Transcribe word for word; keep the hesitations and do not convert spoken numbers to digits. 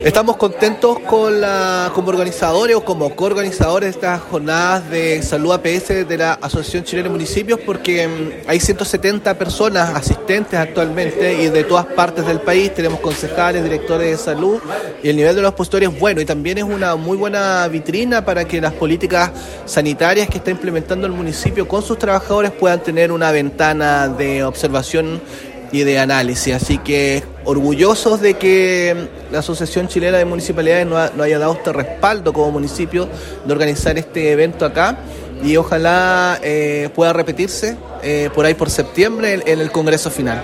Estamos contentos con la, como organizadores o como coorganizadores de estas jornadas de salud A P S de la Asociación Chilena de Municipios, porque mm, hay ciento setenta personas asistentes actualmente y de todas partes del país. Tenemos concejales, directores de salud, y el nivel de los expositores es bueno, y también es una muy buena vitrina para que las políticas sanitarias que está implementando el municipio con sus trabajadores puedan tener una ventana de observación y de análisis. Así que orgullosos de que la Asociación Chilena de Municipalidades nos, ha, nos haya dado este respaldo como municipio de organizar este evento acá, y ojalá eh, pueda repetirse eh, por ahí por septiembre en, en el Congreso final.